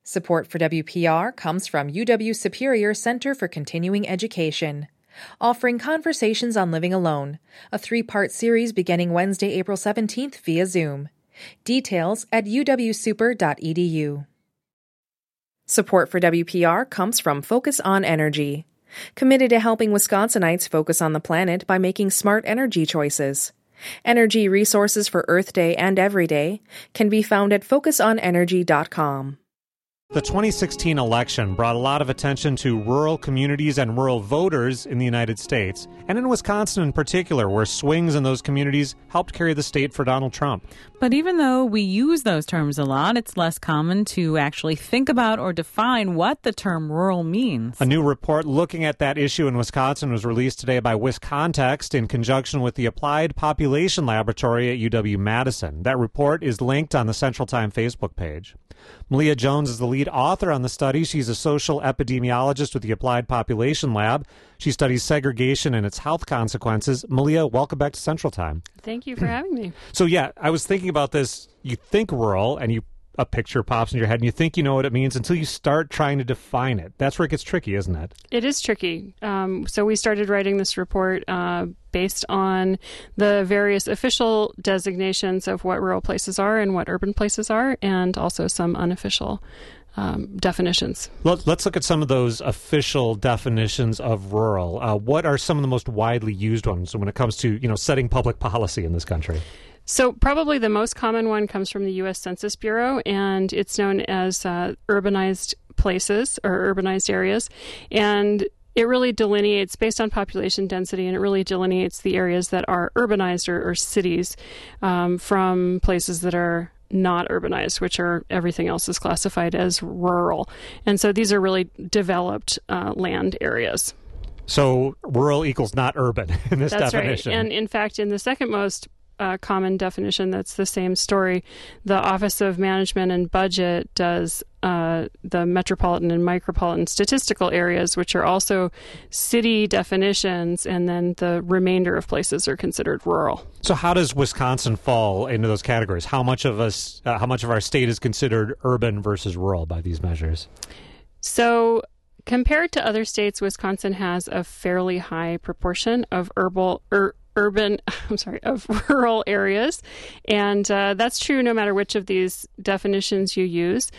Support for WPR comes from UW Superior Center for Continuing Education, offering Conversations on Living Alone, a 3-part series beginning Wednesday, April 17th via Zoom. Details at uwsuper.edu. Support for WPR comes from Focus on Energy, committed to helping Wisconsinites focus on the planet by making smart energy choices. Energy resources for Earth Day and Every Day can be found at focusonenergy.com. The 2016 election brought a lot of attention to rural communities and rural voters in the United States, and in Wisconsin in particular, where swings in those communities helped carry the state for Donald Trump. But even though we use those terms a lot, it's less common to actually think about or define what the term rural means. A new report looking at that issue in Wisconsin was released today by WisContext in conjunction with the Applied Population Laboratory at UW-Madison. That report is linked on the Central Time Facebook page. Malia Jones is the lead author on the study. She's a social epidemiologist with the Applied Population Lab. She studies segregation and its health consequences. Malia, welcome back to Central Time. Thank you for having me. So, yeah, I was thinking about this. You think rural, and a picture pops in your head, and you think you know what it means until you start trying to define it. That's where it gets tricky, isn't it? It is tricky. So we started writing this report based on the various official designations of what rural places are and what urban places are, and also some unofficial definitions. Let's look at some of those official definitions of rural. What are some of the most widely used ones when it comes to, setting public policy in this country? So probably the most common one comes from the U.S. Census Bureau, and it's known as urbanized places or urbanized areas. And it really delineates, based on population density, and it really delineates the areas that are urbanized or cities from places that are not urbanized, which are everything else is classified as rural. And so these are really developed land areas. So rural equals not urban in this That's definition. Right. And in fact, in the second most common definition, that's the same story, the Office of Management and Budget does the metropolitan and micropolitan statistical areas, which are also city definitions, and then the remainder of places are considered rural. So how does Wisconsin fall into those categories? How much of our state is considered urban versus rural by these measures? So compared to other states, Wisconsin has a fairly high proportion of rural areas. And that's true no matter which of these definitions you use.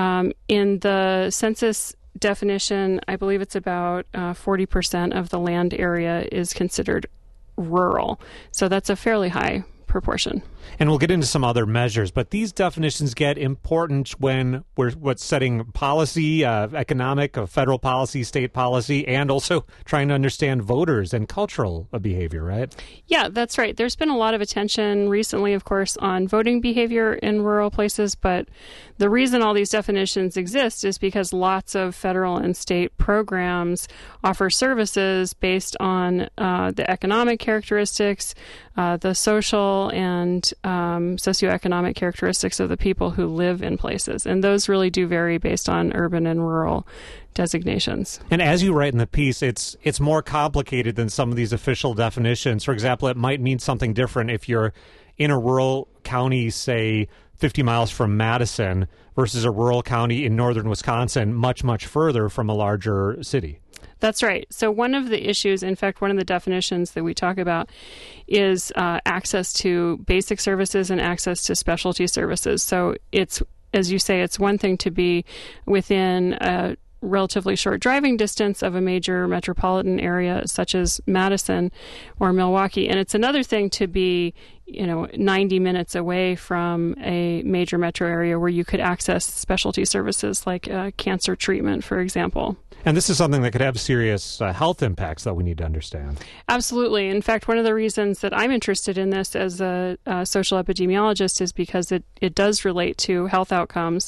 In the census definition, I believe it's about 40% of the land area is considered rural. So that's a fairly high proportion. And we'll get into some other measures, but these definitions get important when we're setting policy, economic, federal policy, state policy, and also trying to understand voters and cultural behavior, right? Yeah, that's right. There's been a lot of attention recently, of course, on voting behavior in rural places, but the reason all these definitions exist is because lots of federal and state programs offer services based on the economic characteristics, the social and socioeconomic characteristics of the people who live in places. And those really do vary based on urban and rural designations. And as you write in the piece, it's more complicated than some of these official definitions. For example, it might mean something different if you're in a rural county, say 50 miles from Madison, versus a rural county in northern Wisconsin, much, much further from a larger city. That's right. So one of the issues, in fact, one of the definitions that we talk about is access to basic services and access to specialty services. So it's, as you say, it's one thing to be within a relatively short driving distance of a major metropolitan area such as Madison or Milwaukee, and it's another thing to be 90 minutes away from a major metro area where you could access specialty services like cancer treatment, for example. And this is something that could have serious health impacts that we need to understand. Absolutely. In fact, one of the reasons that I'm interested in this as a social epidemiologist is because it does relate to health outcomes.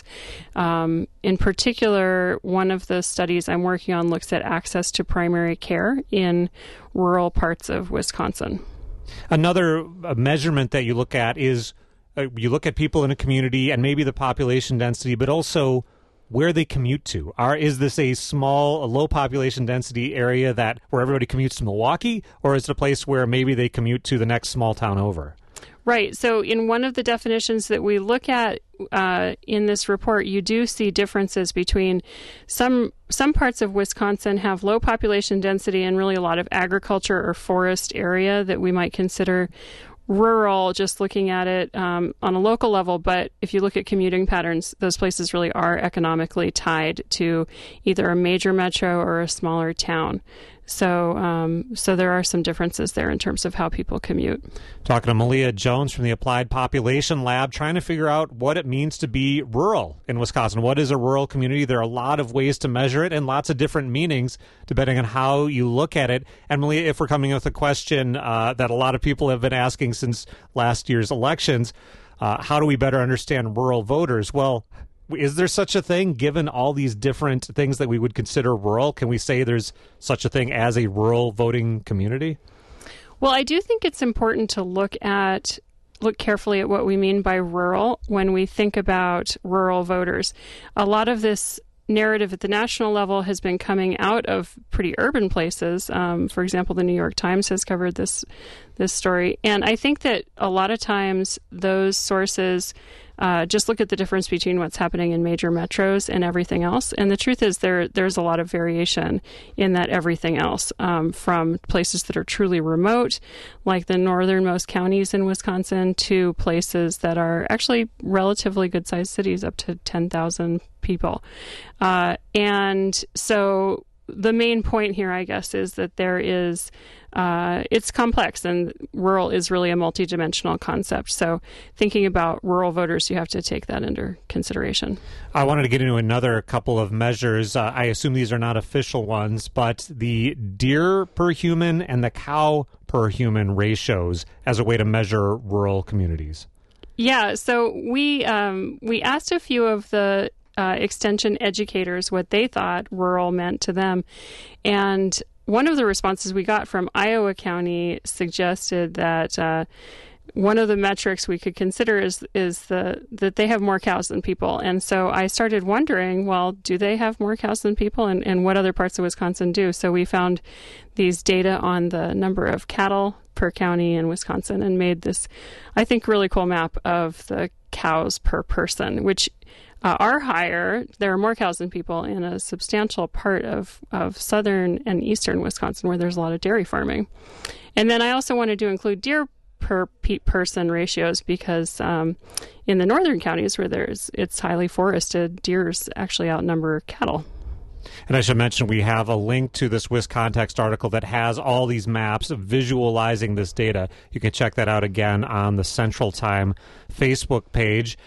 In particular, one of the studies I'm working on looks at access to primary care in rural parts of Wisconsin. Another measurement that you look at is you look at people in a community and maybe the population density, but also where they commute to. Is this a low population density area where everybody commutes to Milwaukee, or is it a place where maybe they commute to the next small town over? Right. So in one of the definitions that we look at in this report, you do see differences between some parts of Wisconsin have low population density and really a lot of agriculture or forest area that we might consider rural, just looking at it on a local level. But if you look at commuting patterns, those places really are economically tied to either a major metro or a smaller town. So there are some differences there in terms of how people commute. Talking to Malia Jones from the Applied Population Lab, trying to figure out what it means to be rural in Wisconsin. What is a rural community? There are a lot of ways to measure it and lots of different meanings depending on how you look at it. And Malia, if we're coming with a question that a lot of people have been asking since last year's elections, how do we better understand rural voters? Well, is there such a thing, given all these different things that we would consider rural? Can we say there's such a thing as a rural voting community? Well, I do think it's important to look carefully at what we mean by rural when we think about rural voters. A lot of this narrative at the national level has been coming out of pretty urban places. For example, the New York Times has covered this story. And I think that a lot of times those sources just look at the difference between what's happening in major metros and everything else. And the truth is there's a lot of variation in that everything else, from places that are truly remote, like the northernmost counties in Wisconsin, to places that are actually relatively good-sized cities, up to 10,000 people. And so the main point here, I guess, is that there is it's complex, and rural is really a multidimensional concept. So thinking about rural voters, you have to take that under consideration. I wanted to get into another couple of measures. I assume these are not official ones, but the deer per human and the cow per human ratios as a way to measure rural communities. Yeah, so we asked a few of the extension educators what they thought rural meant to them. And one of the responses we got from Iowa County suggested that one of the metrics we could consider is that they have more cows than people. And so I started wondering, well, do they have more cows than people, and what other parts of Wisconsin do? So we found these data on the number of cattle per county in Wisconsin and made this, I think, really cool map of the cows per person, which are higher. There are more cows than people in a substantial part of southern and eastern Wisconsin where there's a lot of dairy farming. And then I also wanted to include deer per person ratios because in the northern counties where it's highly forested, deers actually outnumber cattle. And I should mention we have a link to this WisContext article that has all these maps visualizing this data. You can check that out again on the Central Time Facebook page.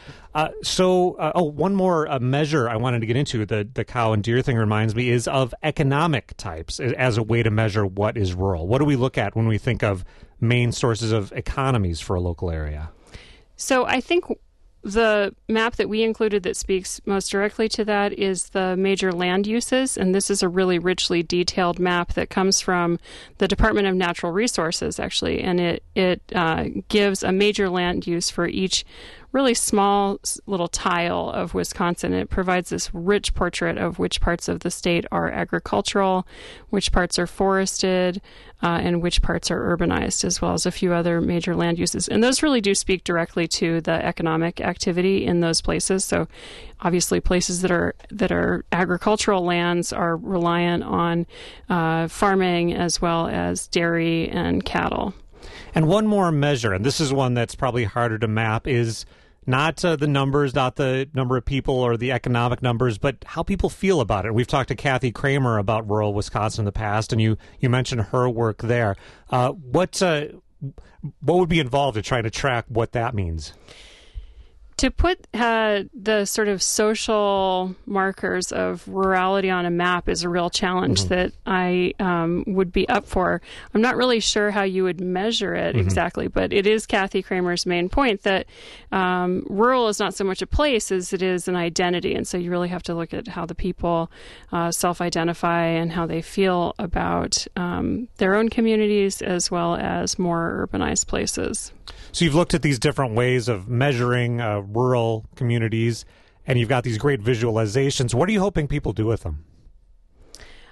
One more measure I wanted to get into, the cow and deer thing reminds me, is of economic types as a way to measure what is rural. What do we look at when we think of main sources of economies for a local area? So I think the map that we included that speaks most directly to that is the major land uses, and this is a really richly detailed map that comes from the Department of Natural Resources, actually, and it gives a major land use for each really small little tile of Wisconsin. It provides this rich portrait of which parts of the state are agricultural, which parts are forested, and which parts are urbanized, as well as a few other major land uses. And those really do speak directly to the economic activity in those places. So obviously places that are agricultural lands are reliant on farming as well as dairy and cattle. And one more measure, and this is one that's probably harder to map, is not the numbers, not the number of people or the economic numbers, but how people feel about it. We've talked to Kathy Kramer about rural Wisconsin in the past, and you mentioned her work there. What would be involved in trying to track what that means? To put the sort of social markers of rurality on a map is a real challenge that I would be up for. I'm not really sure how you would measure it exactly, but it is Kathy Kramer's main point that rural is not so much a place as it is an identity. And so you really have to look at how the people self-identify and how they feel about their own communities as well as more urbanized places. So you've looked at these different ways of measuring rural communities, and you've got these great visualizations. What are you hoping people do with them?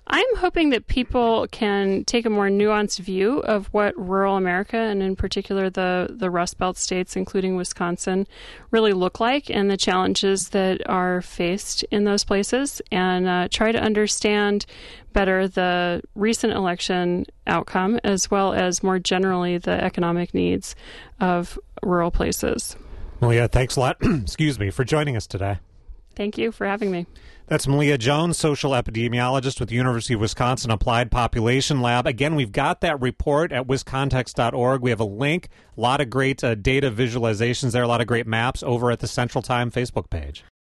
I'm hoping that people can take a more nuanced view of what rural America, and in particular the Rust Belt states, including Wisconsin, really look like and the challenges that are faced in those places, and try to understand better the recent election outcome as well as more generally the economic needs of rural places. Malia, thanks a lot excuse me, for joining us today. Thank you for having me. That's Malia Jones, social epidemiologist with the University of Wisconsin Applied Population Lab. Again, we've got that report at wiscontext.org. We have a link, a lot of great data visualizations there, a lot of great maps over at the Central Time Facebook page.